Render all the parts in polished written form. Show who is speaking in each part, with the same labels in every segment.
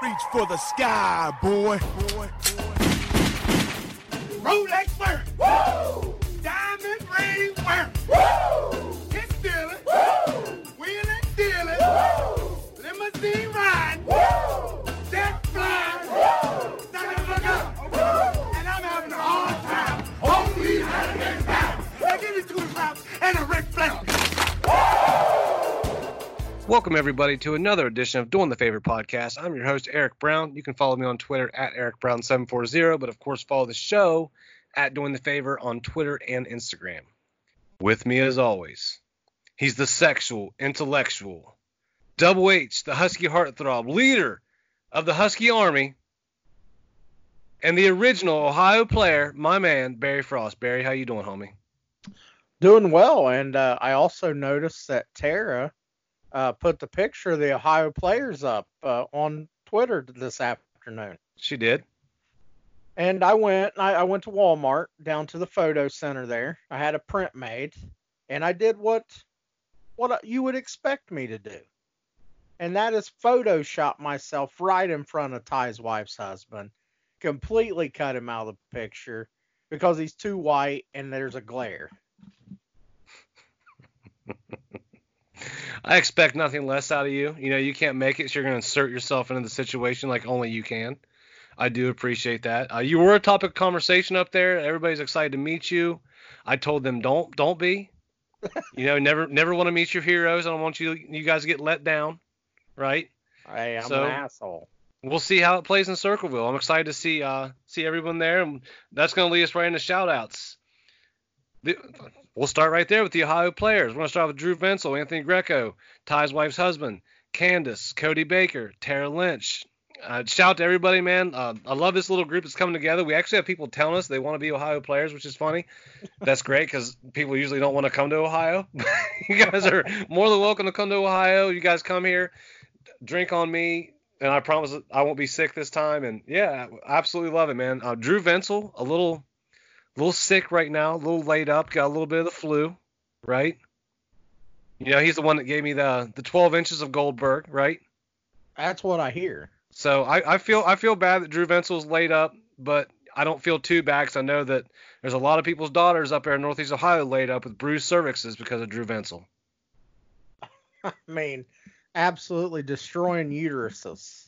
Speaker 1: Reach for the sky, boy. Rolex wearing. Woo! Diamond ring wearing. Woo! Kiss stealing. Woo! Wheeling dealing. Woo! Limousine riding. Woo! Jet flying. Woo! Stuck in the gun. Woo! And I'm having a hard time. Only having a good time. Now give me 2 claps and a Ric Flair.
Speaker 2: Welcome, everybody, to another edition of Doing the Favor podcast. I'm your host, Eric Brown. You can follow me on Twitter at EricBrown740, but of course, follow the show at Doing the Favor on Twitter and Instagram. With me, as always, he's the sexual, intellectual, Double H, the Husky heartthrob, leader of the Husky Army, and the original Ohio player, my man, Barry Frost. Barry, how you doing, homie?
Speaker 3: Doing well, and I also noticed that Tara put the picture of the Ohio players up on Twitter this afternoon.
Speaker 2: She did.
Speaker 3: And I went to Walmart down to the photo center there. I had a print made, and I did what you would expect me to do. And that is Photoshop myself right in front of Ty's wife's husband. Completely cut him out of the picture because he's too white and there's a glare.
Speaker 2: I expect nothing less out of you. You know, you can't make it, so you're going to insert yourself into the situation like only you can. I do appreciate that. You were a topic of conversation up there. Everybody's excited to meet you. I told them don't be. You know, never want to meet your heroes. I don't want you guys to get let down, right?
Speaker 3: Hey, I'm an asshole.
Speaker 2: We'll see how it plays in Circleville. I'm excited to see everyone there, and that's going to lead us right into shout-outs. We'll start right there with the Ohio players. We're going to start with Drew Venzel, Anthony Greco, Ty's wife's husband, Candace, Cody Baker, Tara Lynch. Shout out to everybody, man. I love this little group that's coming together. We actually have people telling us they want to be Ohio players, which is funny. That's great because people usually don't want to come to Ohio. You guys are more than welcome to come to Ohio. You guys come here, drink on me, and I promise I won't be sick this time. And, yeah, absolutely love it, man. Drew Venzel, a little sick right now, a little laid up, got a little bit of the flu, right? You know, he's the one that gave me the 12 inches of Goldberg, right?
Speaker 3: That's what I hear.
Speaker 2: So I feel bad that Drew Venzel's laid up, but I don't feel too bad because I know that there's a lot of people's daughters up there in Northeast Ohio laid up with bruised cervixes because of Drew Venzel.
Speaker 3: I mean, absolutely destroying uteruses.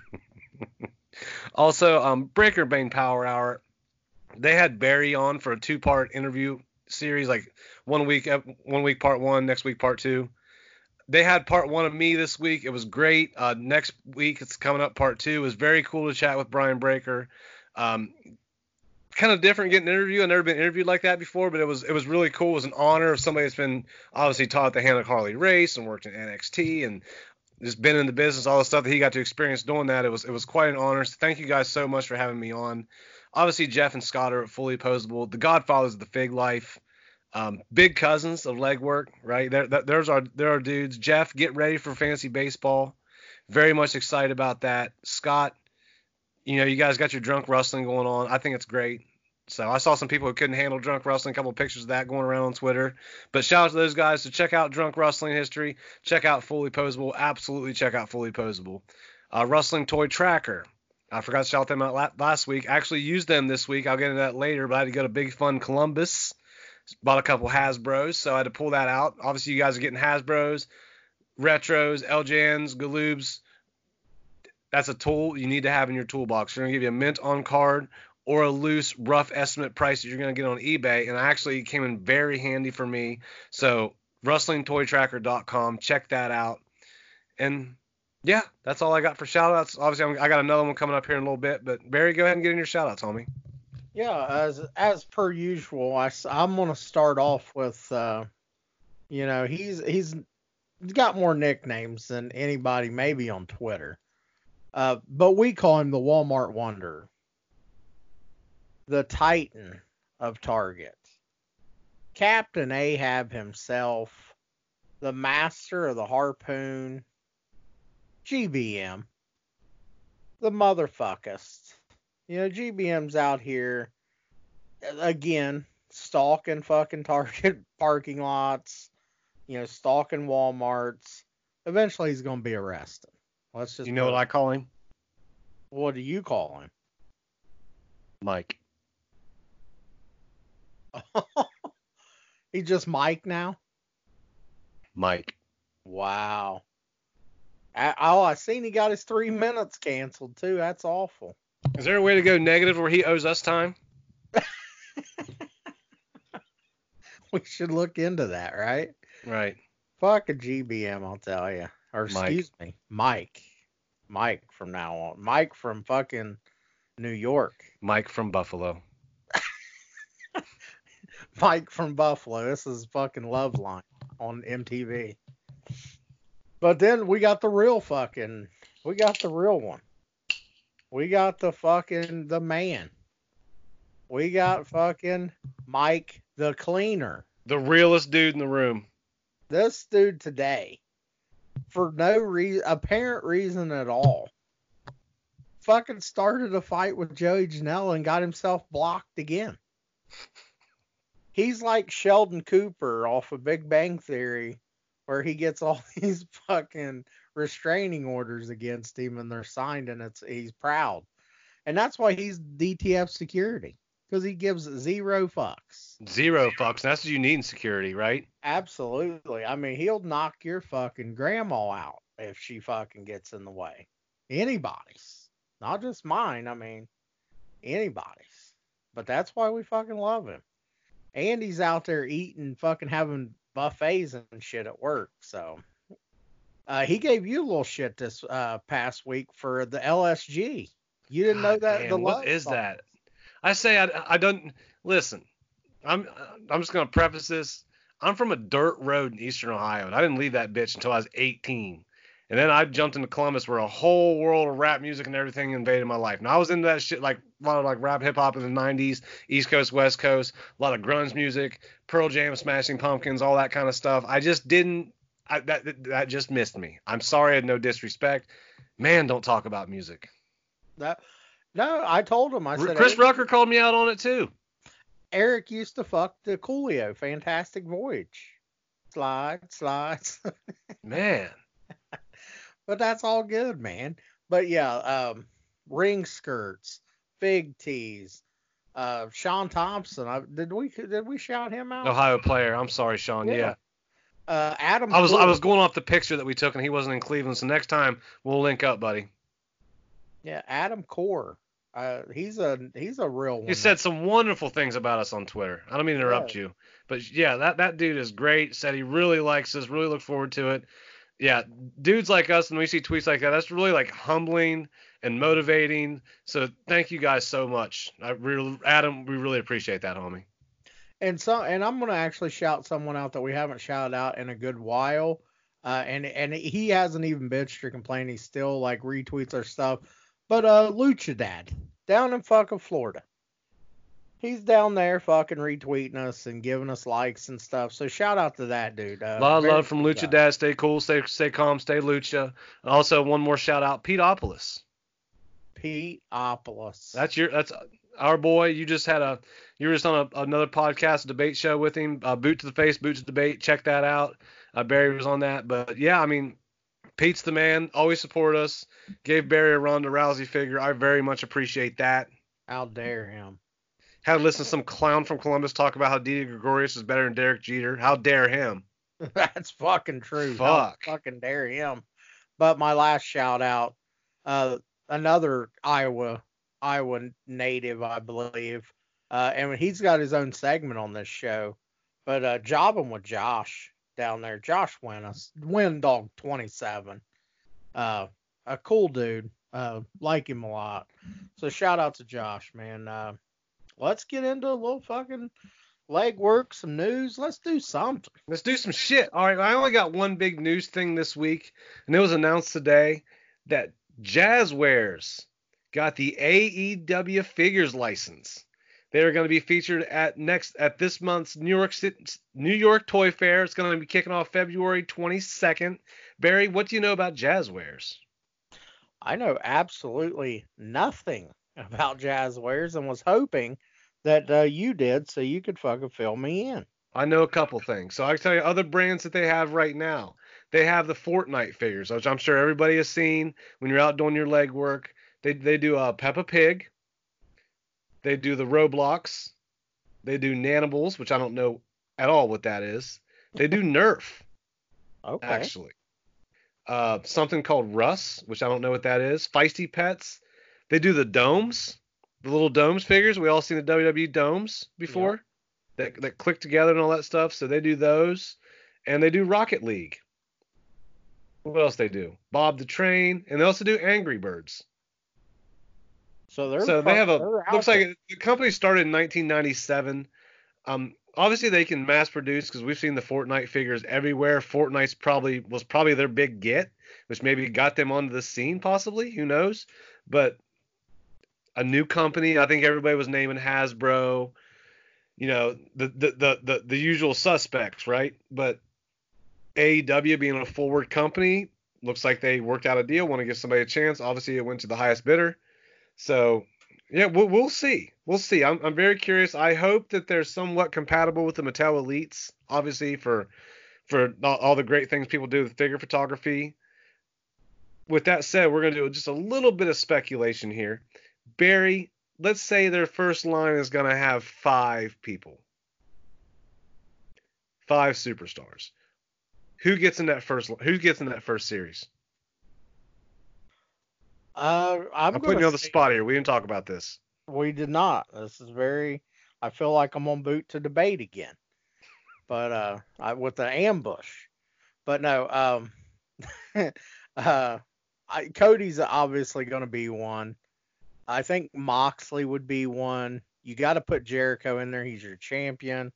Speaker 2: Also, Breaker Bane Power Hour. They had Barry on for a 2-part interview series, like one week part 1, next week part 2. They had part 1 of me this week. It was great. Next week it's coming up part 2. It was very cool to chat with Brian Breaker. Kind of different getting an interview. I've never been interviewed like that before, but it was really cool. It was an honor of somebody that's been obviously taught the Hannah Harley race and worked in NXT and just been in the business, all the stuff that he got to experience doing that. It was quite an honor. So thank you guys so much for having me on. Obviously, Jeff and Scott are Fully Opposable, the godfathers of the Fig Life, big cousins of Legwork, right? There are dudes. Jeff, get ready for fantasy baseball. Very much excited about that. Scott, you know, you guys got your drunk wrestling going on. I think it's great. So I saw some people who couldn't handle drunk wrestling, a couple of pictures of that going around on Twitter. But shout out to those guys. So check out Drunk Wrestling History. Check out Fully Opposable. Absolutely check out Fully Opposable. Wrestling Toy Tracker. I forgot to shout them out last week. I actually used them this week. I'll get into that later, but I had to go to Big Fun Columbus. Bought a couple Hasbros, so I had to pull that out. Obviously, you guys are getting Hasbros, Retros, LJNs, Galoobs. That's a tool you need to have in your toolbox. They're going to give you a mint on card or a loose, rough estimate price that you're going to get on eBay, and it actually came in very handy for me. So, WrestlingToyTracker.com. Check that out. And yeah, that's all I got for shout-outs. Obviously, I got another one coming up here in a little bit, but Barry, go ahead and get in your shout-outs, homie.
Speaker 3: Yeah, as per usual, I'm going to start off with, you know, he's got more nicknames than anybody maybe on Twitter, but we call him the Walmart Wonder, the Titan of Target, Captain Ahab himself, the Master of the Harpoon, GBM, the motherfuckers. You know, GBM's out here, again, stalking fucking Target parking lots, you know, stalking Walmarts. Eventually he's going to be arrested.
Speaker 2: You know what I call him?
Speaker 3: What do you call
Speaker 2: Mike.
Speaker 3: him? He just Mike now?
Speaker 2: Mike.
Speaker 3: Wow. I seen he got his 3 minutes canceled too. That's awful.
Speaker 2: Is there a way to go negative where he owes us time?
Speaker 3: We should look into that, right?
Speaker 2: Right.
Speaker 3: Fuck a GBM, I'll tell you. Or
Speaker 2: Mike.
Speaker 3: excuse me, Mike. Mike from now on. Mike from fucking New York.
Speaker 2: Mike from Buffalo.
Speaker 3: Mike from Buffalo. This is fucking Loveline on MTV. But then we got the real one. We got the man. We got fucking Mike the Cleaner.
Speaker 2: The realest dude in the room.
Speaker 3: This dude today, for no apparent reason at all, fucking started a fight with Joey Janela and got himself blocked again. He's like Sheldon Cooper off of Big Bang Theory, where he gets all these fucking restraining orders against him and they're signed and he's proud. And that's why he's DTF security, because he gives zero fucks.
Speaker 2: Zero fucks. That's what you need in security, right?
Speaker 3: Absolutely. I mean, he'll knock your fucking grandma out if she fucking gets in the way. Anybody's. Not just mine. I mean, anybody's. But that's why we fucking love him. And he's out there eating, fucking having buffets and shit at work. So he gave you a little shit this past week for the LSG. You didn't know that?
Speaker 2: Man, what is that? I say I don't listen. I'm just gonna preface this. I'm from a dirt road in Eastern Ohio, and I didn't leave that bitch until I was 18. And then I jumped into Columbus, where a whole world of rap music and everything invaded my life. Now I was into that shit, like a lot of like rap hip hop in the 90s, East Coast, West Coast, a lot of grunge music, Pearl Jam, Smashing Pumpkins, all that kind of stuff. I just didn't. That just missed me. I'm sorry, I had no disrespect. Man, don't talk about music.
Speaker 3: No, I told him. I said
Speaker 2: Chris Rucker called me out on it too.
Speaker 3: Eric used to fuck the Coolio, Fantastic Voyage. Slides.
Speaker 2: Man.
Speaker 3: But that's all good, man. But yeah, ring skirts, fig tees, Sean Thompson. Did we shout him out?
Speaker 2: Ohio player. I'm sorry, Sean. Yeah.
Speaker 3: Adam.
Speaker 2: I was going off the picture that we took, and he wasn't in Cleveland. So next time we'll link up, buddy.
Speaker 3: Yeah, Adam Core. He's a real one.
Speaker 2: He said some wonderful things about us on Twitter. I don't mean to interrupt you, but yeah, that dude is great. Said he really likes us. Really look forward to it. Yeah, dudes like us, and we see tweets like that, that's really like humbling and motivating. So thank you guys so much. Adam, we really appreciate that, homie.
Speaker 3: And I'm gonna actually shout someone out that we haven't shouted out in a good while. And he hasn't even bitched or complained. He still like retweets our stuff. But Lucha Dad down in fucking Florida. He's down there fucking retweeting us and giving us likes and stuff. So shout out to that dude.
Speaker 2: A lot of love from Lucha Dad. Stay cool, stay calm, stay Lucha. Also, one more shout out, Peteopolis.
Speaker 3: Peteopolis.
Speaker 2: That's our boy. You were just on another podcast, a debate show with him. Boot to the Face, Boot to Debate. Check that out. Barry was on that. But yeah, I mean, Pete's the man. Always support us. Gave Barry a Ronda Rousey figure. I very much appreciate that.
Speaker 3: How dare him.
Speaker 2: Had to listen to some clown from Columbus talk about how Didi Gregorius is better than Derek Jeter. How dare him?
Speaker 3: That's fucking true.
Speaker 2: Fuck.
Speaker 3: How fucking dare him. But my last shout out, another Iowa native, I believe. And he's got his own segment on this show. But jobbing with Josh down there. Josh Win Dog 27. A cool dude. Like him a lot. So shout out to Josh, man. Let's get into a little fucking legwork, some news. Let's do something.
Speaker 2: Let's do some shit. All right, I only got one big news thing this week, and it was announced today that Jazzwares got the AEW figures license. They are going to be featured at this month's New York Toy Fair. It's going to be kicking off February 22nd. Barry, what do you know about Jazzwares?
Speaker 3: I know absolutely nothing about Jazzwares and was hoping that you did so you could fucking fill me in.
Speaker 2: I know a couple things. So I can tell you other brands that they have right now. They have the Fortnite figures, which I'm sure everybody has seen when you're out doing your leg work. They do Peppa Pig. They do the Roblox. They do Nanimals, which I don't know at all what that is. They do Nerf,
Speaker 3: Okay.
Speaker 2: actually. Something called Russ, which I don't know what that is. Feisty Pets. They do the domes, the little domes figures. We all seen the WWE domes before that click together and all that stuff. So they do those, and they do Rocket League. What else they do? Bob the Train, and they also do Angry Birds.
Speaker 3: So
Speaker 2: They have
Speaker 3: they're out
Speaker 2: looks
Speaker 3: there.
Speaker 2: like the company started in 1997. Obviously they can mass produce because we've seen the Fortnite figures everywhere. Fortnite was probably their big get, which maybe got them onto the scene possibly. Who knows? But a new company, I think everybody was naming Hasbro. You know, the usual suspects, right? But AEW being a forward company, looks like they worked out a deal. Want to give somebody a chance. Obviously, it went to the highest bidder. So, yeah, we'll see. We'll see. I'm very curious. I hope that they're somewhat compatible with the Mattel Elites, obviously, for all the great things people do with figure photography. With that said, we're going to do just a little bit of speculation here. Barry, let's say their first line is going to have 5 people. 5 superstars. Who gets in that first series?
Speaker 3: I'm
Speaker 2: I'm putting
Speaker 3: gonna
Speaker 2: you on the
Speaker 3: say
Speaker 2: spot here. We didn't talk about this.
Speaker 3: we did not. This is very. I feel like I'm on boot to debate again, but with the ambush. But no, uh, Cody's obviously going to be one. I think Moxley would be one. You got to put Jericho in there. He's your champion.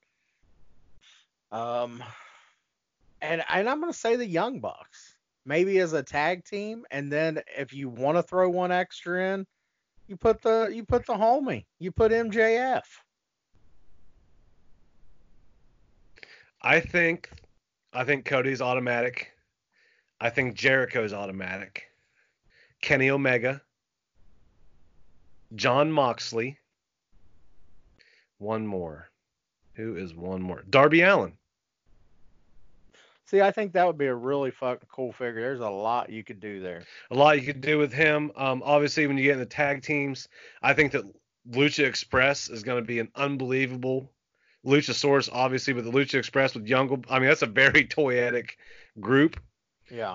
Speaker 3: Um, and I'm going to say the Young Bucks, maybe as a tag team, and then if you want to throw one extra in, you put the homie, you put MJF.
Speaker 2: I think Cody's automatic. I think Jericho's automatic. Kenny Omega. John Moxley. One more. Who is one more? Darby Allin.
Speaker 3: See, I think that would be a really fucking cool figure. There's a lot you could do there.
Speaker 2: A lot you could do with him. Obviously, when you get in the tag teams, I think that Lucha Express is going to be an unbelievable Luchasaurus, obviously, with the Lucha Express with Young. I mean, that's a very toyetic group.
Speaker 3: Yeah.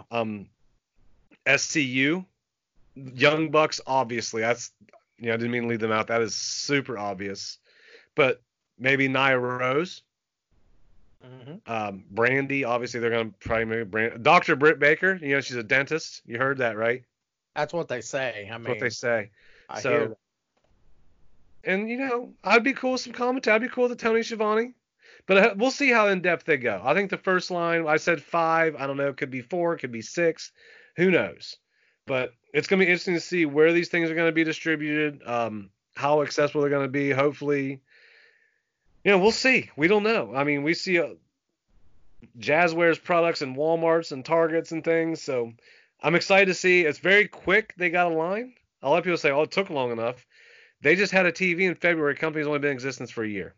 Speaker 2: SCU, Young Bucks, obviously. That's, I didn't mean to leave them out. That is super obvious. But maybe Nia Rose.
Speaker 3: Mm-hmm.
Speaker 2: Brandy, obviously, they're going to probably maybe Dr. Britt Baker. She's a dentist. You heard that, right?
Speaker 3: That's what they say.
Speaker 2: That's what they say.
Speaker 3: I hear that.
Speaker 2: And, I'd be cool with some commentary. I'd be cool with the Tony Schiavone. But we'll see how in-depth they go. I think the first line, I said 5. I don't know. It could be 4. It could be 6. Who knows? But it's going to be interesting to see where these things are going to be distributed, how accessible they're going to be. Hopefully, we'll see. We don't know. I mean, we see Jazzwares products in Walmarts and Targets and things. So I'm excited to see. It's very quick. They got a line. A lot of people say, it took long enough. They just had a TV in February. Company's only been in existence for a year.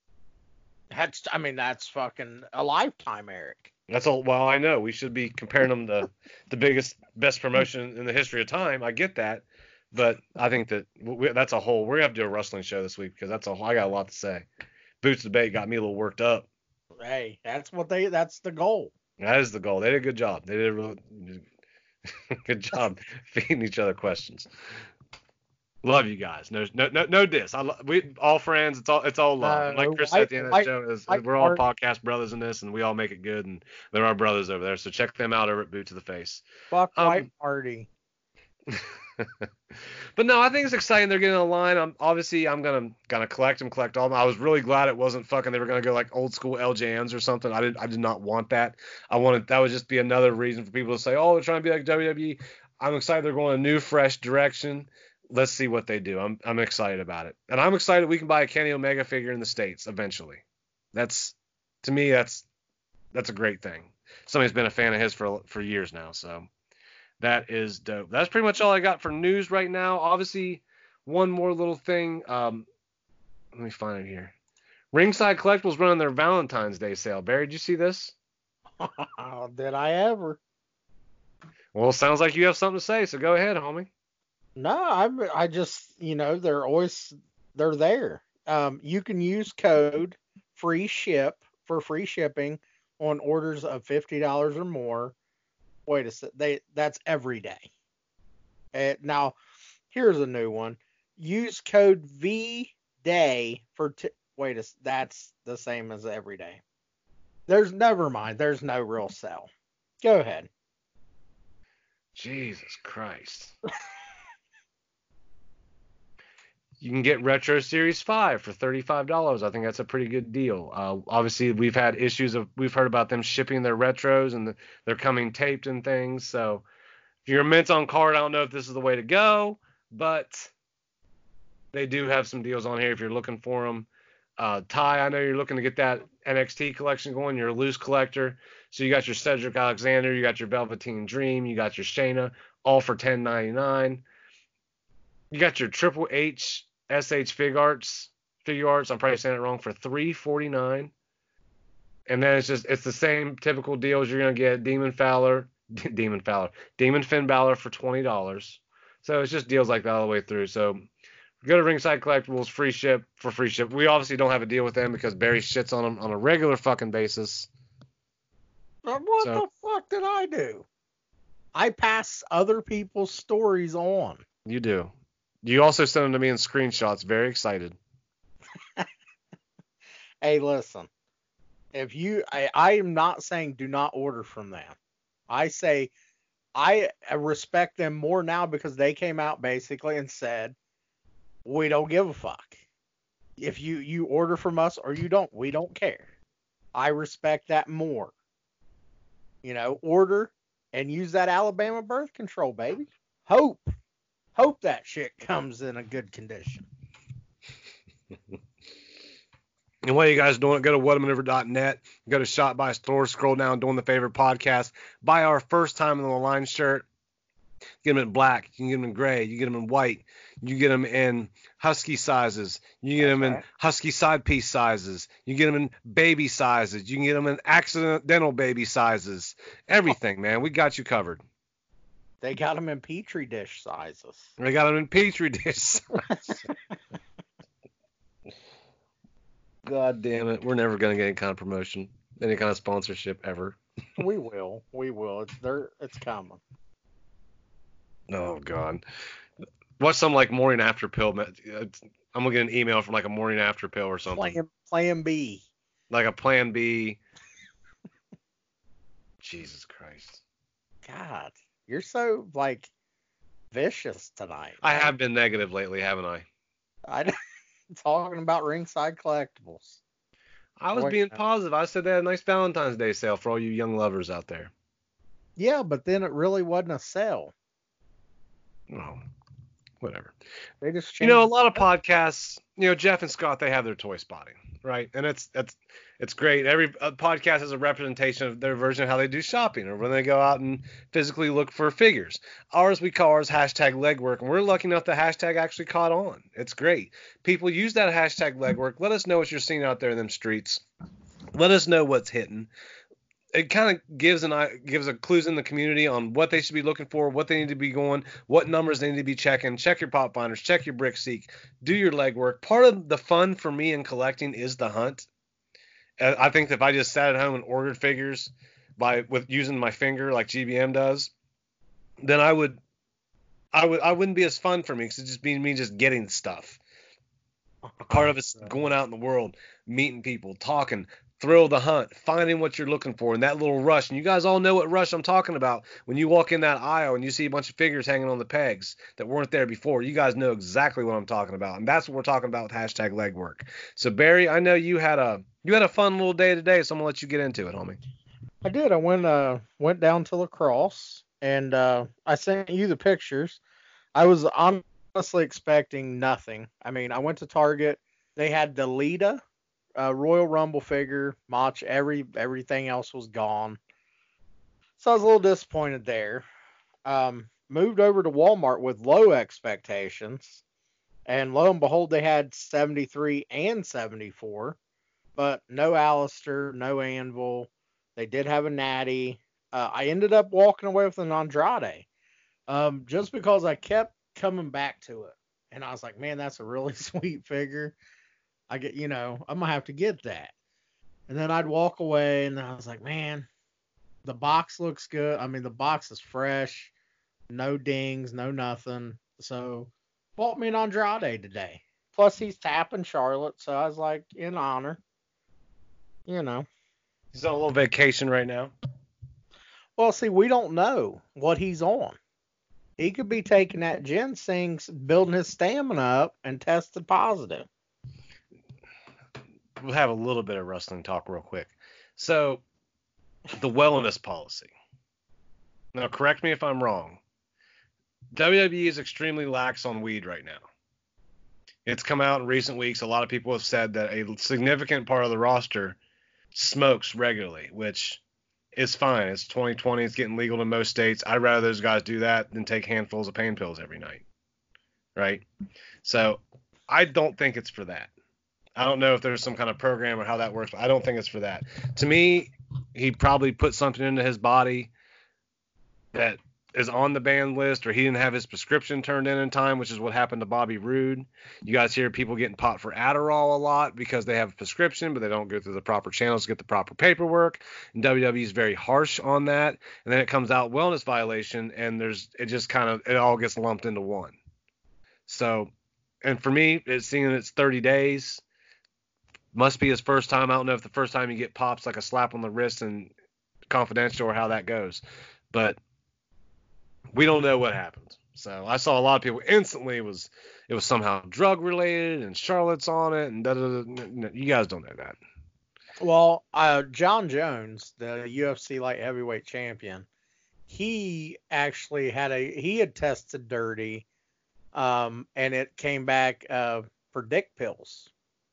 Speaker 3: That's fucking a lifetime, Eric.
Speaker 2: That's all. Well, I know we should be comparing them to the best promotion in the history of time. I get that, but I think that that's a whole. We're gonna have to do a wrestling show this week because I got a lot to say. Boots debate got me a little worked up.
Speaker 3: Hey, that's the goal.
Speaker 2: That is the goal. They did a good job. They did a really good job feeding each other questions. Love you guys. No diss. We all friends. It's all love. Like Chris said at the end of the show, we're all podcast brothers in this, and we all make it good. And there are brothers over there, so check them out over at Boot to the Face.
Speaker 3: Fuck White Party.
Speaker 2: But no, I think it's exciting. They're getting a line. I'm gonna collect all of them. I was really glad it wasn't fucking. They were gonna go like old school LJNs or something. I did not want that. That would just be another reason for people to say, oh, they're trying to be like WWE. I'm excited they're going a new, fresh direction. Let's see what they do. I'm excited about it. And I'm excited we can buy a Kenny Omega figure in the States eventually. To me, that's a great thing. Somebody's been a fan of his for years now, so that is dope. That's pretty much all I got for news right now. Obviously, one more little thing. Let me find it here. Ringside Collectibles running their Valentine's Day sale. Barry, did you see this?
Speaker 3: Did I ever?
Speaker 2: Well, sounds like you have something to say, so go ahead, homie.
Speaker 3: No, I just, they're there. You can use code free ship for free shipping on orders of $50 or more. Wait a sec, that's every day. Now, here's a new one. Use code VDAY for that's the same as every day. Never mind. There's no real sell. Go ahead.
Speaker 2: Jesus Christ. You can get Retro Series 5 for $35. I think that's a pretty good deal. Obviously, we've heard about them shipping their retros and they're coming taped and things. So if you're a mint on card, I don't know if this is the way to go, but they do have some deals on here if you're looking for them. Ty, I know you're looking to get that NXT collection going. You're a loose collector. So you got your Cedric Alexander, you got your Velveteen Dream, you got your Shayna, all for $10.99. You got your Triple H SH figure arts. I'm probably saying it wrong, for $3.49. And then it's the same typical deals. You're gonna get Demon Finn Balor for $20. So it's just deals like that all the way through. So go to Ringside Collectibles, free ship. We obviously don't have a deal with them because Barry shits on them on a regular fucking basis.
Speaker 3: What the fuck did I do? I pass other people's stories on.
Speaker 2: You do. You also send them to me in screenshots. Very excited.
Speaker 3: Hey, listen. I am not saying do not order from them. I say I respect them more now because they came out basically and said, we don't give a fuck. If you order from us or you don't, we don't care. I respect that more. Order and use that Alabama birth control, baby. Hope that shit comes in a good condition.
Speaker 2: And while you guys doing it, go to whatamaneuver.net, go to Shop by Store, scroll down, doing the favorite podcast, buy our first time in the line shirt. You get them in black, you can get them in gray, you get them in white, you get them in husky sizes, you get them in husky side piece sizes, you get them in baby sizes, you can get them in accidental baby sizes, everything, man. We got you covered.
Speaker 3: They got them in Petri dish sizes.
Speaker 2: They got them in Petri dish sizes. God damn it. We're never going to get any kind of promotion, any kind of sponsorship ever.
Speaker 3: We will. It's coming.
Speaker 2: Oh, God. What's some like morning after pill? I'm going to get an email from like a morning after pill or something.
Speaker 3: Plan B.
Speaker 2: Like a plan B. Jesus Christ.
Speaker 3: God, you're so like vicious tonight.
Speaker 2: I have been negative lately, haven't I?
Speaker 3: Talking about Ringside Collectibles.
Speaker 2: I was being positive. I said they had a nice Valentine's Day sale for all you young lovers out there.
Speaker 3: Yeah, but then it really wasn't a sale.
Speaker 2: Oh, whatever.
Speaker 3: They just changed.
Speaker 2: A lot of podcasts, Jeff and Scott, they have their toy spotting, right? And it's great. Every podcast has a representation of their version of how they do shopping or when they go out and physically look for figures. We call ours hashtag legwork, and we're lucky enough the hashtag actually caught on. It's great. People use that hashtag legwork. Let us know what you're seeing out there in them streets. Let us know what's hitting. It kind of gives a clues in the community on what they should be looking for, what they need to be going, what numbers they need to be checking. Check your pop binders, check your brick seek, do your legwork. Part of the fun for me in collecting is the hunt. I think that if I just sat at home and ordered figures with using my finger like GBM does, then I wouldn't be as fun for me because it just means me just getting stuff. Part of it's going out in the world, meeting people, talking. Thrill of the hunt, finding what you're looking for, and that little rush. And you guys all know what rush I'm talking about. When you walk in that aisle and you see a bunch of figures hanging on the pegs that weren't there before, you guys know exactly what I'm talking about. And that's what we're talking about with hashtag legwork. So, Barry, I know you had a fun little day today, so I'm going to let you get into it, homie.
Speaker 3: I did. I went down to La Crosse, and I sent you the pictures. I was honestly expecting nothing. I mean, I went to Target. They had the Lita Royal Rumble figure, Mach, everything else was gone. So I was a little disappointed there. Moved over to Walmart with low expectations, and lo and behold, they had 73 and 74, but no Alistair, no Anvil. They did have a Natty. I ended up walking away with an Andrade, just because I kept coming back to it. And I was like, man, that's a really sweet figure. I'm gonna have to get that. And then I'd walk away, and I was like, man, the box looks good. I mean, the box is fresh, no dings, no nothing. So bought me an Andrade today. Plus he's tapping Charlotte, so I was like, in honor.
Speaker 2: He's on a little vacation right now.
Speaker 3: Well, see, we don't know what he's on. He could be taking that ginseng, building his stamina up, and tested positive.
Speaker 2: We'll have a little bit of wrestling talk real quick. So, the wellness policy. Now, correct me if I'm wrong. WWE is extremely lax on weed right now. It's come out in recent weeks. A lot of people have said that a significant part of the roster smokes regularly, which is fine. It's 2020. It's getting legal in most states. I'd rather those guys do that than take handfuls of pain pills every night. Right? So, I don't think it's for that. I don't know if there's some kind of program or how that works, but I don't think it's for that. To me, he probably put something into his body that is on the banned list, or he didn't have his prescription turned in time, which is what happened to Bobby Roode. You guys hear people getting popped for Adderall a lot because they have a prescription, but they don't go through the proper channels to get the proper paperwork. And WWE is very harsh on that. And then it comes out wellness violation, and it all gets lumped into one. So, and for me, it's seeing it's 30 days. Must be his first time. I don't know if the first time you get pops like a slap on the wrist and confidential or how that goes. But we don't know what happens. So I saw a lot of people instantly it was somehow drug related and Charlotte's on it and da-da-da. You guys don't know that.
Speaker 3: Well, John Jones, the UFC light heavyweight champion, he actually had tested dirty, and it came back for dick pills.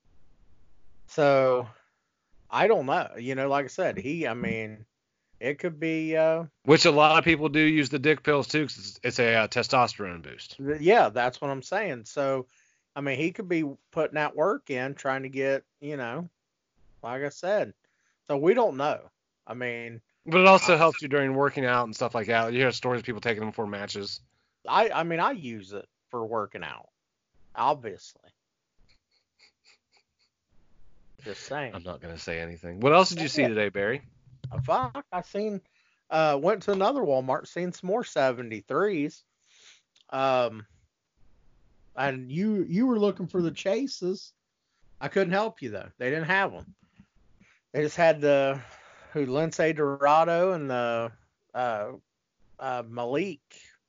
Speaker 3: So I don't know. Like I said, it could be.
Speaker 2: Which a lot of people do use the dick pills too, because it's a testosterone boost.
Speaker 3: Yeah, that's what I'm saying. So, he could be putting that work in, trying to get, like I said. So we don't know. But
Speaker 2: it also helps you during working out and stuff like that. You hear stories of people taking them for matches.
Speaker 3: I use it for working out, obviously. Just saying.
Speaker 2: I'm not gonna say anything. What else did you see today, Barry?
Speaker 3: Fuck, I seen. Went to another Walmart, seen some more 73s. And you were looking for the chases. I couldn't help you though. They didn't have them. They just had Lince Dorado and the Malik.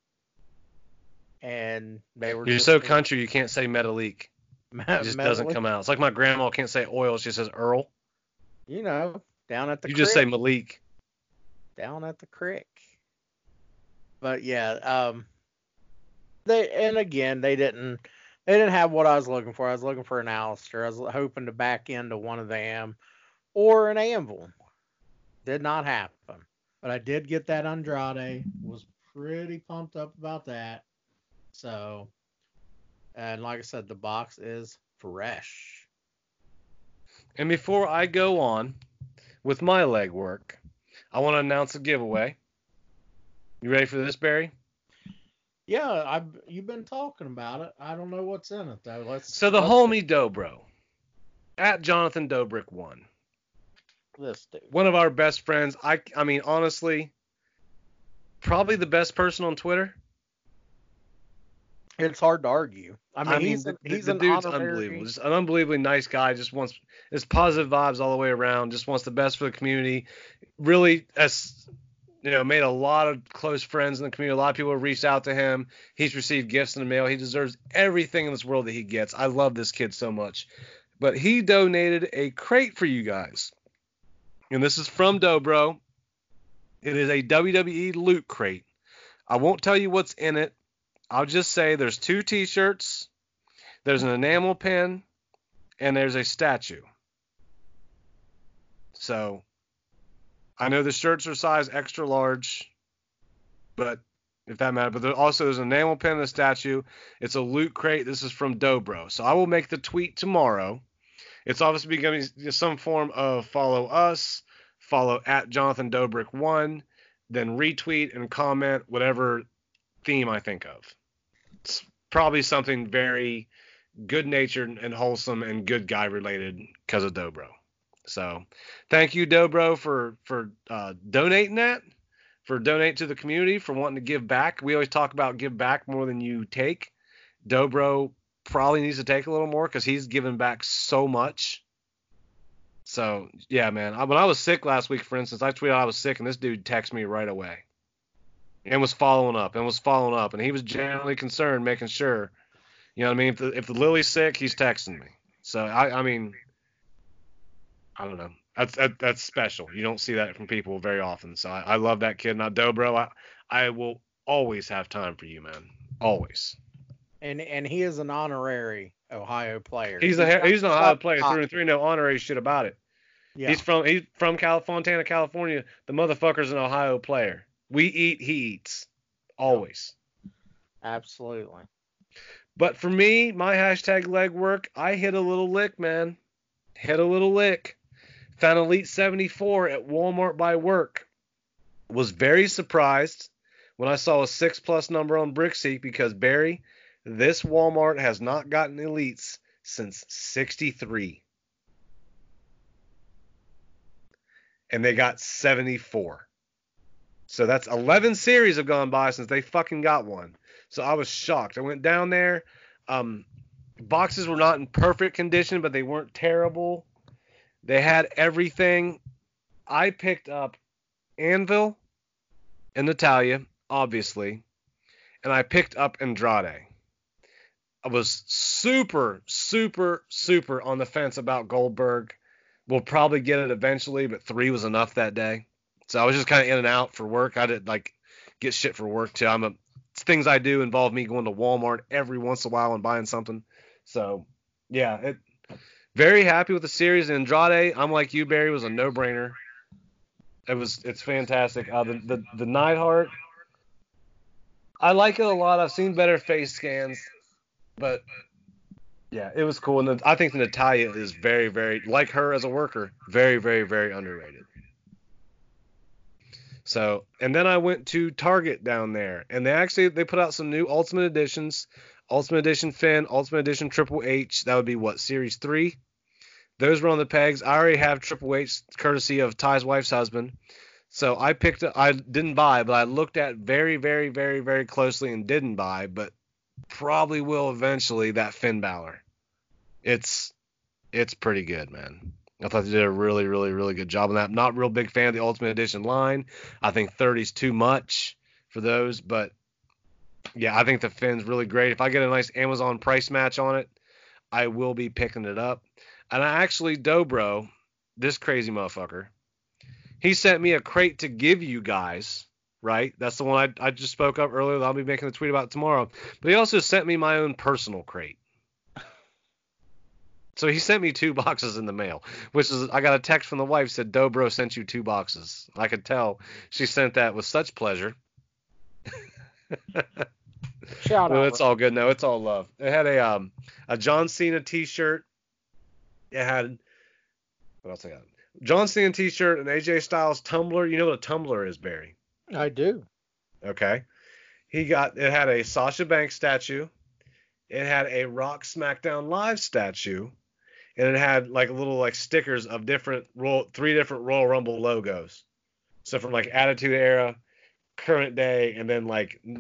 Speaker 3: And they were.
Speaker 2: You're so country, you can't say Metalik. It just doesn't come out. It's like my grandma can't say oil. She says Earl.
Speaker 3: Down at the
Speaker 2: You
Speaker 3: creek.
Speaker 2: just say Malik.
Speaker 3: Down at the creek. But yeah, they didn't have what I was looking for. I was looking for an Alistair. I was hoping to back into one of them or an Anvil. Did not happen. But I did get that Andrade. Was pretty pumped up about that. So, and like I said, the box is fresh.
Speaker 2: And before I go on with my legwork, I want to announce a giveaway. You ready for this, Barry?
Speaker 3: Yeah, you've been talking about it. I don't know what's in it though.
Speaker 2: Homie Dobro at Jonathan Dobrik 1.
Speaker 3: This dude.
Speaker 2: One of our best friends. I mean, honestly, probably the best person on Twitter.
Speaker 3: It's hard to argue. He's
Speaker 2: the
Speaker 3: an
Speaker 2: dude's unbelievable. Just an unbelievably nice guy. Just wants his positive vibes all the way around. Just wants the best for the community. Really, made a lot of close friends in the community. A lot of people have reached out to him. He's received gifts in the mail. He deserves everything in this world that he gets. I love this kid so much. But he donated a crate for you guys. And this is from Dobro. It is a WWE loot crate. I won't tell you what's in it. I'll just say there's 2 t-shirts, there's an enamel pin, and there's a statue. So, I know the shirts are size extra large, but if that matters. But there's an enamel pin and a statue. It's a loot crate. This is from Dobro. So I will make the tweet tomorrow. It's obviously going to be some form of follow us, follow at Jonathan Dobrik 1, then retweet and comment whatever theme I think of. probably something very good-natured and wholesome and good guy related because of Dobro. So thank you, Dobro, for donating that, for donating to the community, for wanting to give back. We always talk about give back more than you take. Dobro probably needs to take a little more because he's given back so much. So, yeah, man. When I was sick last week, for instance, I tweeted I was sick, and this dude texted me right away and was following up. And he was genuinely concerned, making sure. You know what I mean? If the Lily's sick, he's texting me. So, I mean, I don't know. That's special. You don't see that from people very often. So, I love that kid. Now, Dobro, I will always have time for you, man. Always.
Speaker 3: And he is an honorary Ohio player.
Speaker 2: He's an Ohio player through and through. No honorary shit about it. Yeah. He's from Fontana, California. The motherfucker's an Ohio player. We eat, he eats. Always.
Speaker 3: Absolutely.
Speaker 2: But for me, my hashtag legwork, I hit a little lick, man. Hit a little lick. Found Elite 74 at Walmart by work. Was very surprised when I saw a 6+ number on Brickseek because, Barry, this Walmart has not gotten Elites since 63. And they got 74. So that's 11 series have gone by since they fucking got one. So I was shocked. I went down there. Boxes were not in perfect condition, but they weren't terrible. They had everything. I picked up Anvil and Natalia, obviously. And I picked up Andrade. I was super, super, super on the fence about Goldberg. We'll probably get it eventually, but 3 was enough that day. So I was just kind of in and out for work. I didn't get shit for work too. Things I do involve me going to Walmart every once in a while and buying something. So yeah, very happy with the series. And Andrade, I'm like you, Barry, was a no-brainer. It's fantastic. The Neidhart, I like it a lot. I've seen better face scans, but yeah, it was cool. And I think Natalia is very, very, like her as a worker, very, very, very underrated. So, and then I went to Target down there, and they put out some new Ultimate Editions. Ultimate Edition Finn, Ultimate Edition Triple H. That would be what, Series 3? Those were on the pegs. I already have Triple H, courtesy of Ty's wife's husband. So I didn't buy, but I looked at very, very, very, very closely and didn't buy, but probably will eventually, that Finn Balor. It's pretty good, man. I thought they did a really, really, really good job on that. I'm not a real big fan of the Ultimate Edition line. I think 30's too much for those, but yeah, I think the Finn's really great. If I get a nice Amazon price match on it, I will be picking it up. And I actually, Dobro, this crazy motherfucker, he sent me a crate to give you guys, right? That's the one I just spoke up earlier. I'll be making a tweet about it tomorrow. But he also sent me my own personal crate. So he sent me 2 boxes in the mail, I got a text from the wife said, Dobro sent you 2 boxes. I could tell she sent that with such pleasure.
Speaker 3: Shout
Speaker 2: well,
Speaker 3: out.
Speaker 2: It's all good. No, it's all love. It had a John Cena t-shirt. It had, what else I got? John Cena t-shirt, an AJ Styles tumbler. You know what a tumbler is, Barry?
Speaker 3: I do.
Speaker 2: Okay. It had a Sasha Banks statue. It had a Rock SmackDown Live statue. And it had little stickers of 3 different Royal Rumble logos. So from Attitude Era, current day, and then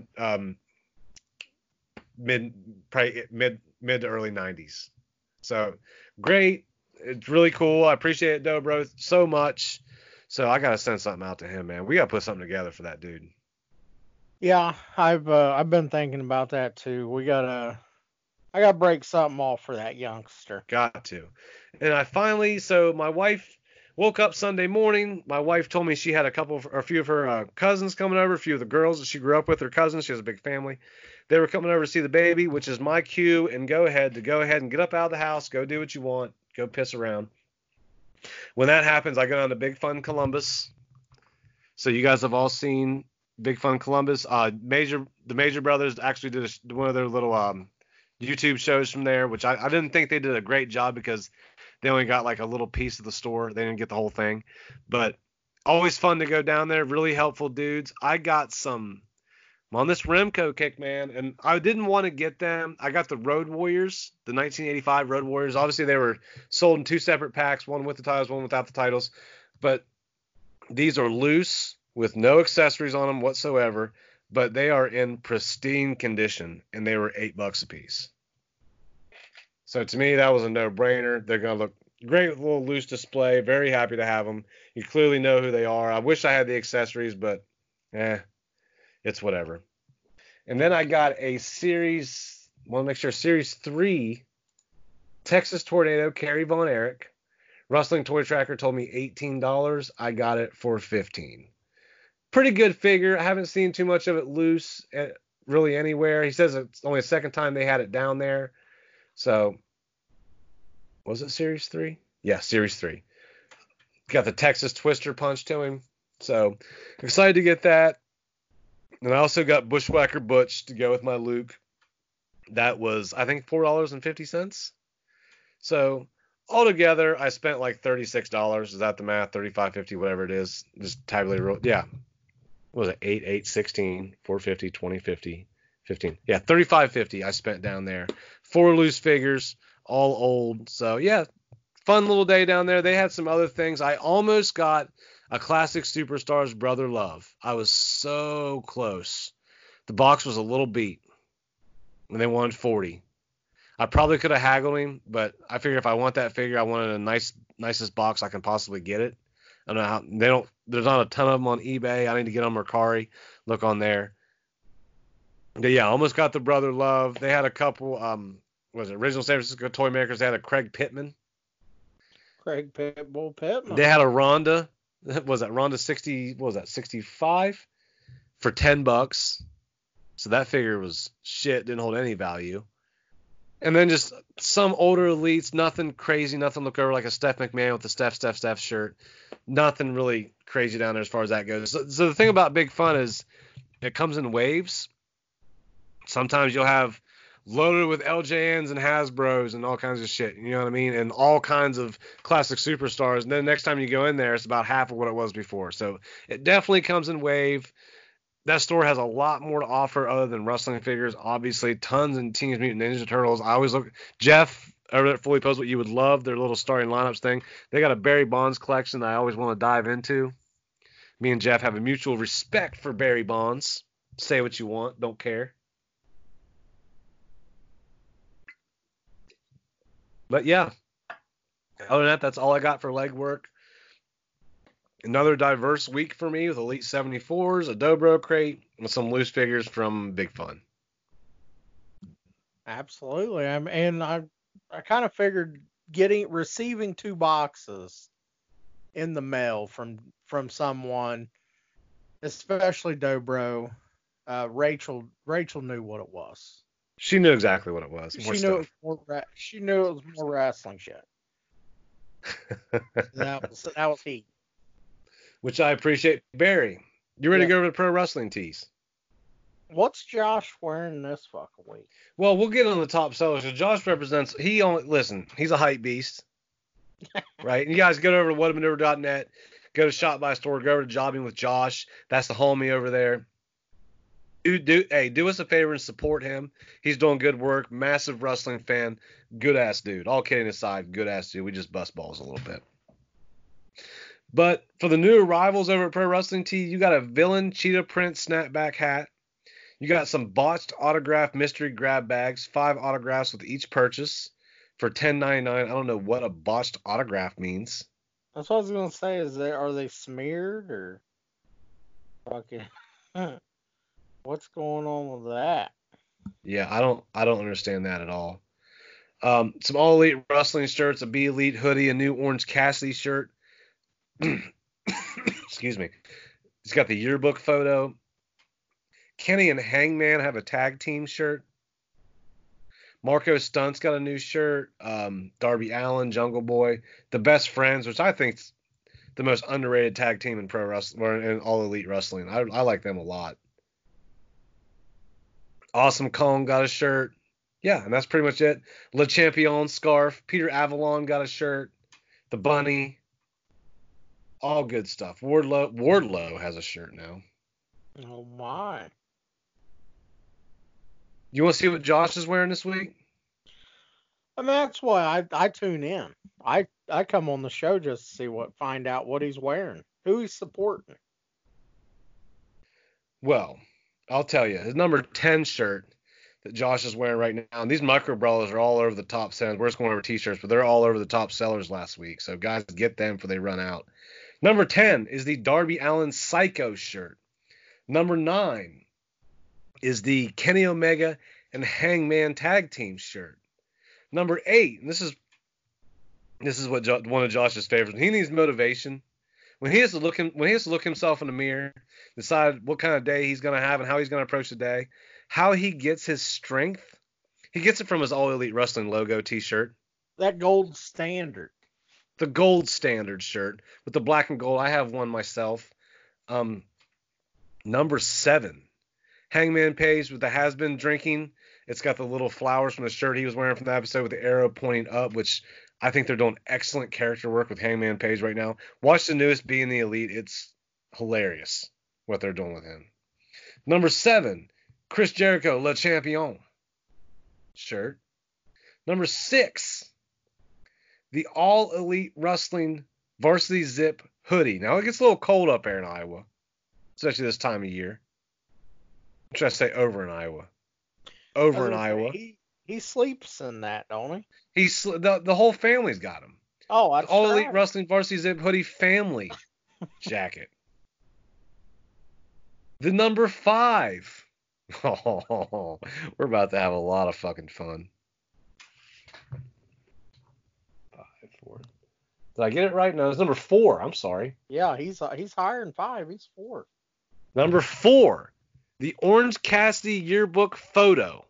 Speaker 2: mid to early 90s. So great. It's really cool. I appreciate it, Dobro, so much. So I gotta send something out to him, man. We gotta put something together for that dude.
Speaker 3: Yeah, I've been thinking about that too. I gotta break something off for that youngster.
Speaker 2: Got to. And so my wife woke up Sunday morning. My wife told me she had a few of her cousins coming over, a few of the girls that she grew up with, her cousins. She has a big family. They were coming over to see the baby, which is my cue and go ahead and get up out of the house, go do what you want, go piss around. When that happens, I go down to Big Fun Columbus. So you guys have all seen Big Fun Columbus. The Major Brothers actually did one of their little YouTube shows from there, which I didn't think they did a great job because they only got a little piece of the store. They didn't get the whole thing. But always fun to go down there. Really helpful dudes. I got some I'm on this Remco kick, man, and I didn't want to get them. I got the Road Warriors, the 1985 Road Warriors. Obviously, they were sold in two separate packs, one with the titles, one without the titles. But these are loose with no accessories on them whatsoever, but they are in pristine condition, and they were $8 a piece. So to me, that was a no-brainer. They're going to look great with a little loose display. Very happy to have them. You clearly know who they are. I wish I had the accessories, but it's whatever. And then I got a Series 3 Texas Tornado Kerry Von Erich. Wrestling Toy Tracker told me $18. I got it for $15. Pretty good figure. I haven't seen too much of it loose really anywhere. He says it's only the second time they had it down there. So, was it Series 3? Yeah, Series 3. Got the Texas Twister punch to him. So, excited to get that. And I also got Bushwhacker Butch to go with my Luke. That was, I think, $4.50. So, altogether, I spent like $36. Is that the math? $35.50, whatever it is. Just tabulate. Yeah. What was it? 8, 8, 16, 450, 20, 50, 15. Yeah, $35.50 I spent down there. 4 loose figures, all old. So, yeah, fun little day down there. They had some other things. I almost got a Classic Superstars Brother Love. I was so close. The box was a little beat, and they wanted $40. I probably could have haggled him, but I figured if I want that figure, I wanted a nicest box I can possibly get it. I don't know how there's not a ton of them on eBay. I need to get on Mercari. Look on there. But yeah, I almost got the Brother Love. They had a couple, original San Francisco Toy Makers. They had a Craig Pittman.
Speaker 3: Craig Pitbull Pittman.
Speaker 2: They had a Ronda. Was that Ronda 60? What was that, 65 for $10? So that figure was shit. Didn't hold any value. And then just some older elites, nothing crazy, nothing look over like a Steph McMahon with the Steph shirt. Nothing really crazy down there as far as that goes. So the thing about Big Fun is it comes in waves. Sometimes you'll have loaded with LJNs and Hasbros and all kinds of shit, you know what I mean? And all kinds of classic superstars. And then next time you go in there, it's about half of what it was before. So it definitely comes in wave. That store has a lot more to offer other than wrestling figures. Obviously, tons in Teenage Mutant Ninja Turtles. I always look. Jeff over at Fully Post, what you would love, their little starting lineups thing. They got a Barry Bonds collection that I always want to dive into. Me and Jeff have a mutual respect for Barry Bonds. Say what you want, don't care. But yeah, other than that, that's all I got for legwork. Another diverse week for me with Elite 74s, a Dobro crate, and some loose figures from Big Fun.
Speaker 3: Absolutely. I kind of figured receiving 2 boxes in the mail from someone, especially Dobro. Rachel knew what it was.
Speaker 2: She knew exactly what it was.
Speaker 3: She knew it was more wrestling shit. that was he.
Speaker 2: Which I appreciate. Barry, you ready to go over the pro wrestling tees?
Speaker 3: What's Josh wearing this fucking week?
Speaker 2: Well, we'll get on the top sellers. So Josh represents. He's a hype beast, right? And you guys go over to whatamaneuver.net, go to Shop by Store, go over to Jobbing with Josh. That's the homie over there. Do us a favor and support him. He's doing good work. Massive wrestling fan. Good ass dude. All kidding aside, good ass dude. We just bust balls a little bit. But for the new arrivals over at Pro Wrestling Tee, you got a Villain Cheetah Print snapback hat. You got some botched autograph mystery grab bags, 5 autographs with each purchase for $10.99. I don't know what a botched autograph means.
Speaker 3: That's what I was gonna say. Are they smeared or fucking? What's going on with that?
Speaker 2: Yeah, I don't understand that at all. Some All Elite Wrestling shirts, a Be Elite hoodie, a new Orange Cassidy shirt. Excuse me. It's got the yearbook photo. Kenny and Hangman have a tag team shirt. Marco Stunt's got a new shirt. Darby Allin, Jungle Boy, the Best Friends, which I think is the most underrated tag team in pro wrestling or in All Elite Wrestling. I like them a lot. Awesome Kong got a shirt. Yeah, and that's pretty much it. Le Champion scarf. Peter Avalon got a shirt. The Bunny. All good stuff. Wardlow has a shirt now.
Speaker 3: Oh my.
Speaker 2: You want to see what Josh is wearing this week?
Speaker 3: I mean, that's why I tune in. I come on the show just to find out what he's wearing, who he's supporting.
Speaker 2: Well, I'll tell you, his number 10 shirt that Josh is wearing right now, and these micro brawlers are all over the top sellers. We're just going over t-shirts, but they're all over the top sellers last week. So guys, get them before they run out. Number 10 is the Darby Allin Psycho shirt. Number 9 is the Kenny Omega and Hangman Tag Team shirt. Number 8, and this is what one of Josh's favorites. He needs motivation. When he has to look himself in the mirror, decide what kind of day he's going to have and how he's going to approach the day, how he gets his strength. He gets it from his All Elite Wrestling logo t-shirt.
Speaker 3: That gold standard.
Speaker 2: The gold standard shirt with the black and gold. I have one myself. Number 7, Hangman Page with the Has Been drinking. It's got the little flowers from the shirt he was wearing from the episode with the arrow pointing up, which I think they're doing excellent character work with Hangman Page right now. Watch the newest Being the Elite. It's hilarious what they're doing with him. Number 7, Chris Jericho, Le Champion shirt. Number 6, the All Elite Wrestling Varsity Zip hoodie. Now, it gets a little cold up there in Iowa, especially this time of year. I'm trying to say over in Iowa. Over in Iowa.
Speaker 3: He sleeps in that, don't
Speaker 2: he? The whole family's got him.
Speaker 3: Oh, that's
Speaker 2: All
Speaker 3: right.
Speaker 2: Elite Wrestling Varsity Zip hoodie family jacket. The number 5. Oh, we're about to have a lot of fucking fun. 5, 4. Did I get it right? No, it's number 4. I'm sorry.
Speaker 3: Yeah, he's higher than 5. He's 4.
Speaker 2: Number 4, the Orange Cassidy yearbook photo.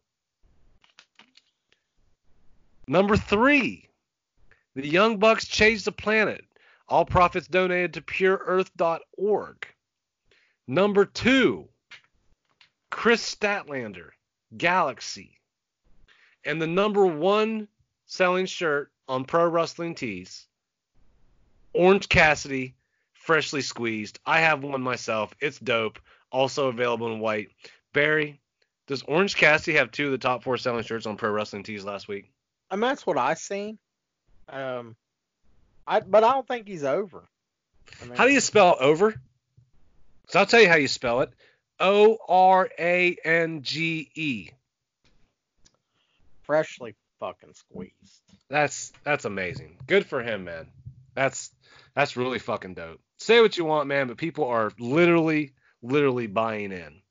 Speaker 2: Number 3, the Young Bucks Change the Planet. All profits donated to pureearth.org. Number 2, Chris Statlander, Galaxy. And the number 1 selling shirt on Pro Wrestling Tees, Orange Cassidy, freshly squeezed. I have one myself. It's dope. Also available in white. Barry, does Orange Cassidy have 2 of the top 4 selling shirts on Pro Wrestling Tees last week?
Speaker 3: I mean, that's what I seen. But I don't think he's over. I mean,
Speaker 2: How do you spell over? So I'll tell you how you spell it. Orange.
Speaker 3: freshly fucking squeezed.
Speaker 2: That's amazing. Good for him, man. That's really fucking dope. Say what you want, man, but people are literally buying in.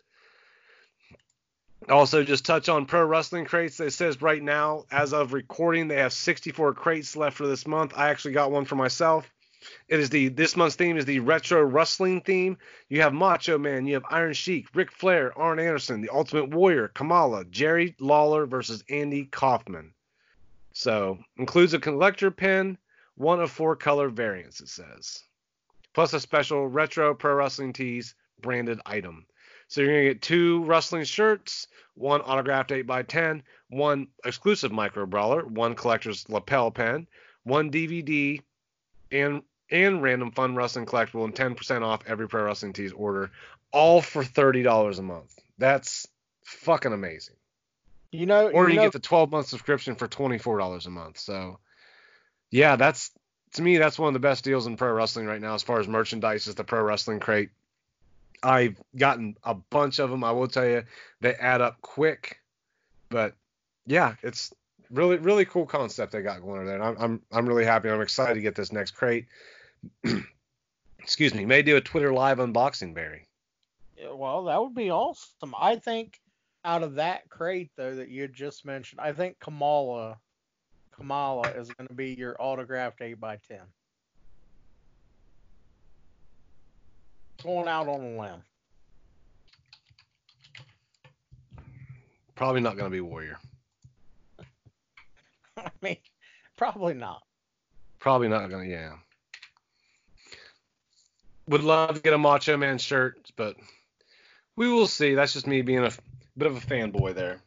Speaker 2: Also, just touch on Pro Wrestling Crates. It says right now, as of recording, they have 64 crates left for this month. I actually got one for myself. This month's theme is the retro wrestling theme. You have Macho Man, you have Iron Sheik, Ric Flair, Arn Anderson, the Ultimate Warrior, Kamala, Jerry Lawler versus Andy Kaufman. So, includes a collector pin, 1 of 4 color variants, it says. Plus a special retro Pro Wrestling Tees branded item. So you're going to get 2 wrestling shirts, 1 autographed 8x10, 1 exclusive micro brawler, 1 collector's lapel pen, 1 DVD, and random fun wrestling collectible, and 10% off every Pro Wrestling Tees order, all for $30 a month. That's fucking amazing.
Speaker 3: You know,
Speaker 2: or you get the 12-month subscription for $24 a month. So, yeah, to me, that's one of the best deals in pro wrestling right now as far as merchandise is the Pro Wrestling Crate. I've gotten a bunch of them. I will tell you, they add up quick. But, yeah, it's really, really cool concept they got going over there. And I'm really happy. I'm excited to get this next crate. Excuse me. May do a Twitter live unboxing, Barry.
Speaker 3: Yeah, well, that would be awesome. I think out of that crate, though, that you just mentioned, I think Kamala is going to be your autographed 8x10. Going out on a limb.
Speaker 2: Probably not going to be Warrior.
Speaker 3: I mean, probably not.
Speaker 2: Probably not going to, yeah. Would love to get a Macho Man shirt, but we will see. That's just me being a bit of a fanboy there.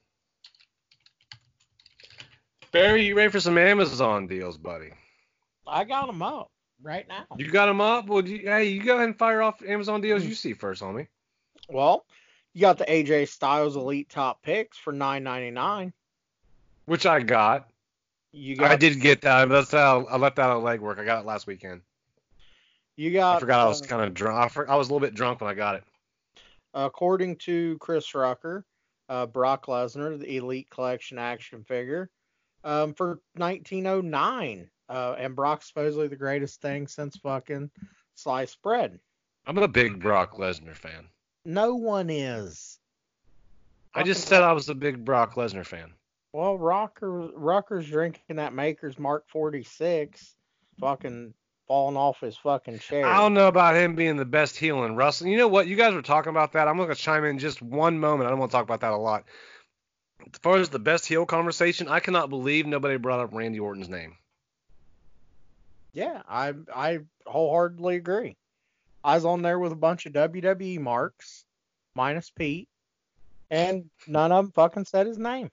Speaker 2: Barry, you ready for some Amazon deals, buddy?
Speaker 3: I got them up right now.
Speaker 2: You got them up? Well, you go ahead and fire off Amazon deals you see first, homie.
Speaker 3: Well, You got the AJ Styles Elite Top Picks for $9.99.
Speaker 2: Which I got.
Speaker 3: You
Speaker 2: I
Speaker 3: got
Speaker 2: did get that. That's how I left that out of legwork. I got it last weekend.
Speaker 3: you
Speaker 2: I
Speaker 3: got
Speaker 2: forgot I was kind of drunk. I was a little bit drunk when I got it.
Speaker 3: according to Chris Rucker, Brock Lesnar, the Elite Collection action figure, for 1909. And Brock's supposedly the greatest thing since fucking sliced bread.
Speaker 2: I'm a big Brock Lesnar fan.
Speaker 3: No one is.
Speaker 2: I just said I was a big Brock Lesnar fan.
Speaker 3: Well, Rucker's drinking that Maker's Mark 46, fucking falling off his fucking chair.
Speaker 2: I don't know about him being the best heel in wrestling. You know what? You guys were talking about that. I'm going to chime in just one moment. I don't want to talk about that a lot. As far as the best heel conversation, I cannot believe nobody brought up Randy Orton's name.
Speaker 3: Yeah, I wholeheartedly agree. I was on there with a bunch of WWE marks, minus Pete, and none of them fucking said his name.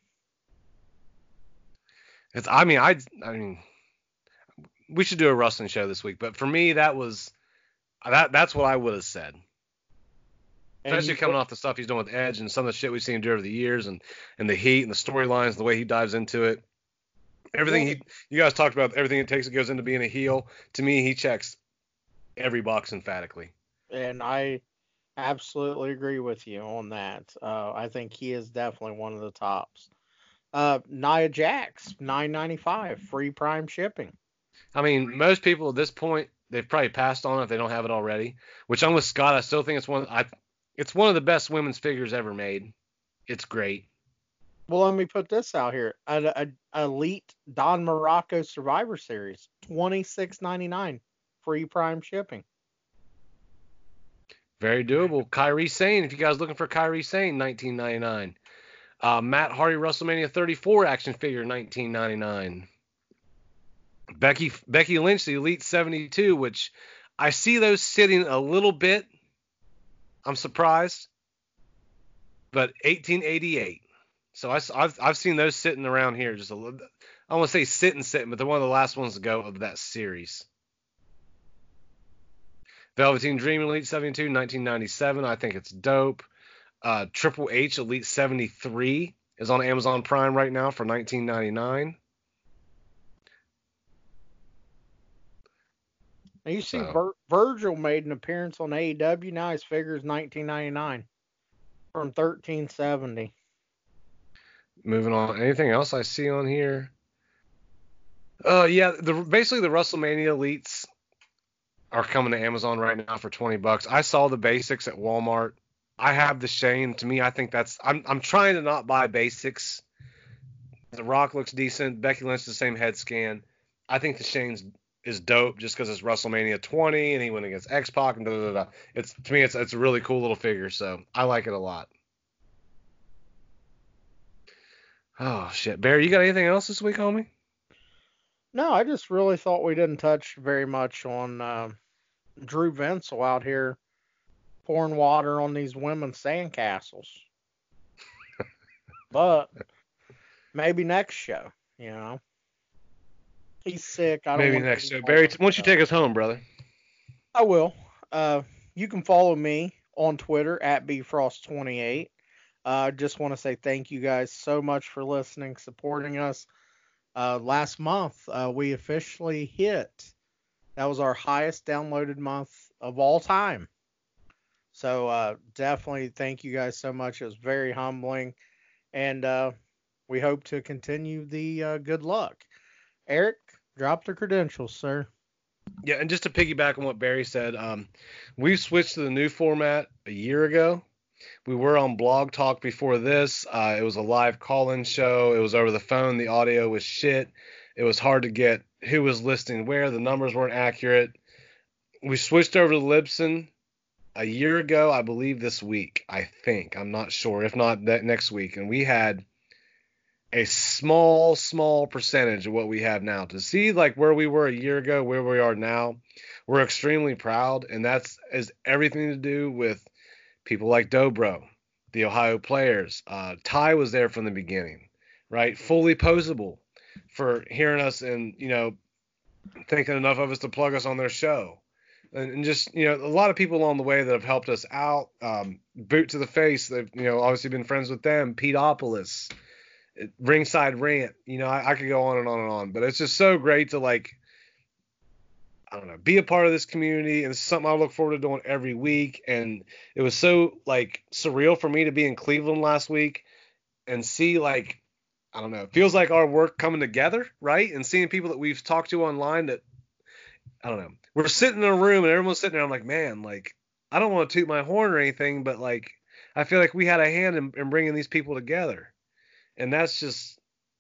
Speaker 2: I mean, we should do a wrestling show this week, but for me, that's what I would have said. Especially coming off the stuff he's done with Edge and some of the shit we've seen him do over the years, and the heat and the storylines, the way he dives into it. Everything you guys talked about, everything it takes that goes into being a heel. To me, he checks every box emphatically.
Speaker 3: And I absolutely agree with you on that. I think he is definitely one of the tops. Nia Jax, $9.95, free Prime shipping.
Speaker 2: I mean, most people at this point, they've probably passed on it if they don't have it already. Which I'm with Scott. I still think it's one of the best women's figures ever made. It's great.
Speaker 3: Well, let me put this out here. An Elite Don Morocco Survivor Series, $26.99, free Prime shipping.
Speaker 2: Very doable. Kairi Sane, if you guys are looking for Kairi Sane, $19.99. Matt Hardy WrestleMania 34 action figure, $19.99. Becky Lynch, the Elite 72, which I see those sitting a little bit. I'm surprised, but $18.88. So I've seen those sitting around here just a little. I don't want to say sitting, but they're one of the last ones to go of that series. Velveteen Dream Elite 72, 1997. I think it's dope. Triple H Elite 73 is on Amazon Prime right now for $19.99.
Speaker 3: Now you see Virgil made an appearance on AEW. Now his figure is $19.99 from $13.70.
Speaker 2: Moving on. Anything else I see on here? Yeah, basically the WrestleMania Elites are coming to Amazon right now for $20. I saw the basics at Walmart. I have the Shane. To me, I think I'm trying to not buy basics. The Rock looks decent. Becky Lynch the same head scan. I think the Shane's is dope just because it's WrestleMania 20 and he went against X-Pac and da. To me, it's a really cool little figure, so I like it a lot. Oh shit, Barry, you got anything else this week, homie?
Speaker 3: No, I just really thought we didn't touch very much on Drew Vinsel out here pouring water on these women's sandcastles. But maybe next show, you know. He's sick.
Speaker 2: Maybe next show. Barry, why don't you take us home, brother?
Speaker 3: I will. You can follow me on Twitter at bfrost28. Just want to say thank you guys so much for listening, supporting us. Last month, we officially hit. That was our highest downloaded month of all time. So definitely thank you guys so much. It was very humbling. And we hope to continue the good luck. Eric, drop the credentials, sir.
Speaker 2: Yeah, and just to piggyback on what Barry said, we switched to the new format a year ago. We were on Blog Talk before this. It was a live call-in show. It was over the phone. The audio was shit. It was hard to get who was listening where. The numbers weren't accurate. We switched over to Libsyn a year ago, I believe this week. I think. I'm not sure. If not, that next week. And we had a small percentage of what we have now. To see like where we were a year ago, where we are now, we're extremely proud. And that's has everything to do with people like Dobro, the Ohio players. Ty was there from the beginning, right? Fully posable for hearing us and, thinking enough of us to plug us on their show. and just, a lot of people along the way that have helped us out. Boot to the Face, they've, obviously been friends with them. Peteopolis, Ringside Rant, I could go on and on and on, but it's just so great to, like, I don't know, be a part of this community, and it's something I look forward to doing every week. And it was so, like, surreal for me to be in Cleveland last week and see, like, I don't know, it feels like our work coming together, right? And seeing people that we've talked to online that, I don't know, we're sitting in a room and everyone's sitting there. I'm like, man, like, I don't want to toot my horn or anything, but, like, I feel like we had a hand in bringing these people together. And that's just,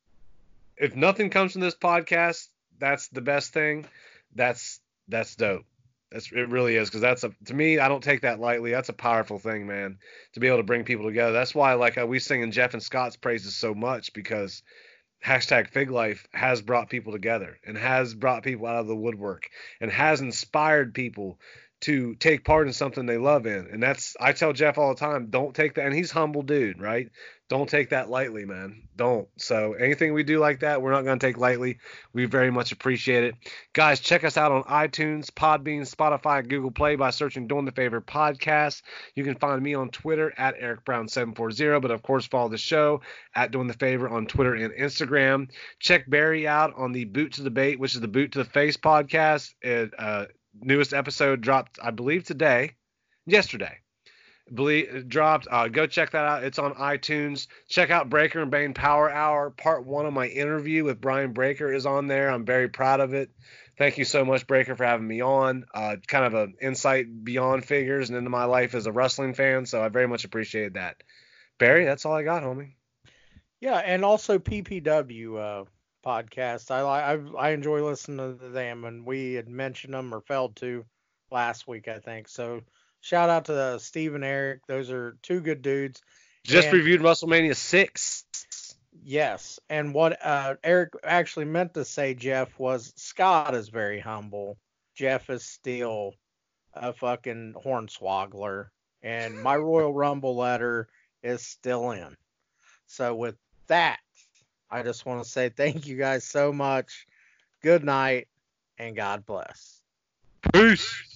Speaker 2: if nothing comes from this podcast, that's the best thing. That's dope. It really is, because to me, I don't take that lightly. That's a powerful thing, man, to be able to bring people together. That's why, like, we sing in Jeff and Scott's praises so much, because #Fig Life has brought people together and has brought people out of the woodwork and has inspired people to take part in something they love in. And I tell Jeff all the time, don't take that. And he's a humble dude, right? Don't take that lightly, man. Don't. So anything we do like that, we're not going to take lightly. We very much appreciate it. Guys, check us out on iTunes, Podbean, Spotify, Google Play by searching Doing the Favor Podcast. You can find me on Twitter at EricBrown740, but of course follow the show at Doing the Favor on Twitter and Instagram. Check Barry out on the Boot to the Bait, which is the Boot to the Face podcast. Newest episode dropped, I believe, yesterday. It dropped. Go check that out. It's on iTunes. Check out Breaker and Bane Power Hour. Part 1 of my interview with Brian Breaker is on there. I'm very proud of it. Thank you so much, Breaker, for having me on. Kind of an insight beyond figures and into my life as a wrestling fan, so I very much appreciate that. Barry, that's all I got, homie.
Speaker 3: Yeah, and also PPW podcast. I enjoy listening to them, and we had mentioned them or failed to last week, I think. So shout out to Steve and Eric. Those are two good dudes.
Speaker 2: Just reviewed WrestleMania 6.
Speaker 3: Yes, and what Eric actually meant to say, Jeff, was Scott is very humble. Jeff is still a fucking hornswoggler, and my Royal Rumble letter is still in. So with that, I just want to say thank you guys so much. Good night, and God bless.
Speaker 2: Peace.